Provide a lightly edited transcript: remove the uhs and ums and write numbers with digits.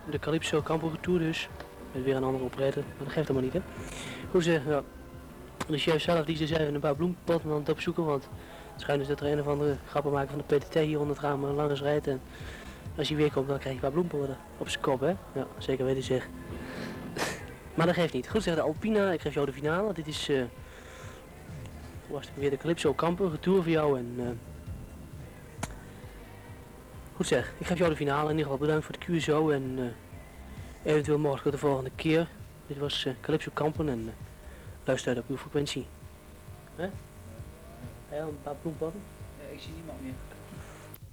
de Calypso Campo Tour dus. Met weer een andere operator, maar dat geeft helemaal niet, hè. Goed zeg, ja. De chef zelf die is even een paar bloempotten aan het opzoeken, want het schijnt dus dat er een of andere grappenmaker van de PTT hier onder het raam langs rijdt. En als hij weer komt, dan krijg je een paar bloempotten op zijn kop, hè. Ja, zeker weten zeg. Maar dat geeft niet. Goed zeg, de Alpina, ik geef jou de finale. Dit is weer de Calypso Campo Tour voor jou en... Goed zeg, ik geef jou de finale. In ieder geval bedankt voor de QSO en eventueel morgen de volgende keer. Dit was Calypso Kampen en luister uit op uw frequentie. Hè? Heb je al een paar bloempotten? Ik zie niemand meer.